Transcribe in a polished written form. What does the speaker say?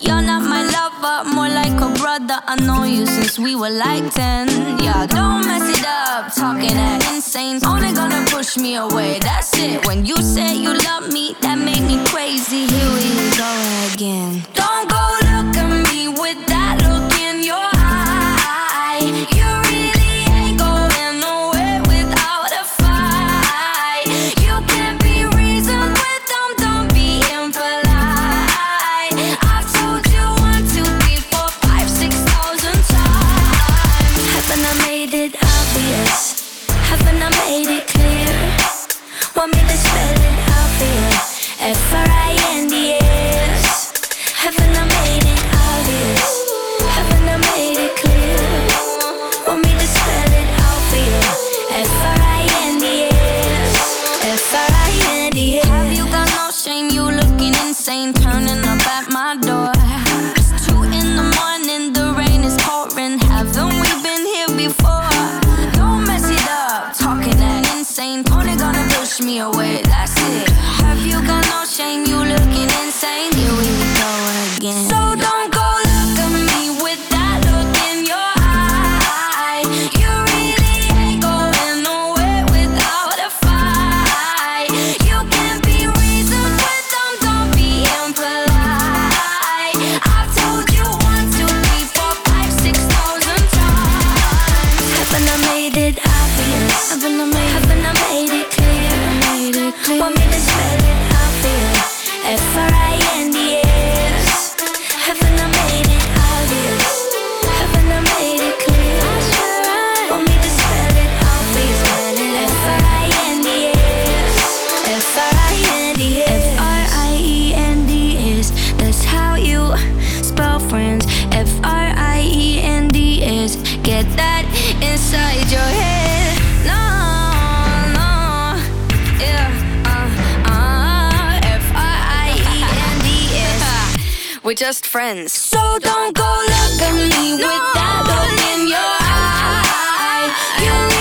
You're not my lover, more like a brother. I know you since we were like 10. Yeah, don't mess it up, talking that insane. Only gonna push me away, that's it. When you said you love me, that made me crazy. Here we go again. Don't go look at me with that look in your eye. You really ain't going nowhere without a fight. You can't be reasoned with them, don't be impolite. I've told you 1, 2, 3, 4, 5, 6,000 times. Haven't I made it obvious? Haven't I made it clear? Want me to spell it out for you? F-R-I-N-D-S. Haven't I made it obvious? Haven't I made it clear? Want me to spell it out for you? F-R-I-N-D-S. F-R-I-N-D-S. Have you got no shame? You looking insane, turning up at my door. It's 2 in the morning, the rain is pouring. Haven't we been here before? Don't mess it up, talking that insane. Only gonna push me away, that's it. Have you got no shame? You looking insane. Here we go again. So don't go look at me with that look in your eye. You really ain't going nowhere without a fight. You can't be reasoned with them, don't be impolite. I've told you 1, 2, 3, 4, 5, 6,000 times. Haven't I made it obvious? Haven't I made it clear? Want me to spell it out for you? F-R-I-N-D-S. Haven't I made it obvious? Haven't I made it clear? Want me to spell it out for you? F-R-I-N-D-S. F-R-I-N-D-S. F-R-I-E-N-D-S. That's how you spell friends. F-R-I-E-N-D-S. Get that inside your head. No, no, yeah, F-R-I-E-N-D-S. We're just friends. So don't go look at me with that look in your eye. You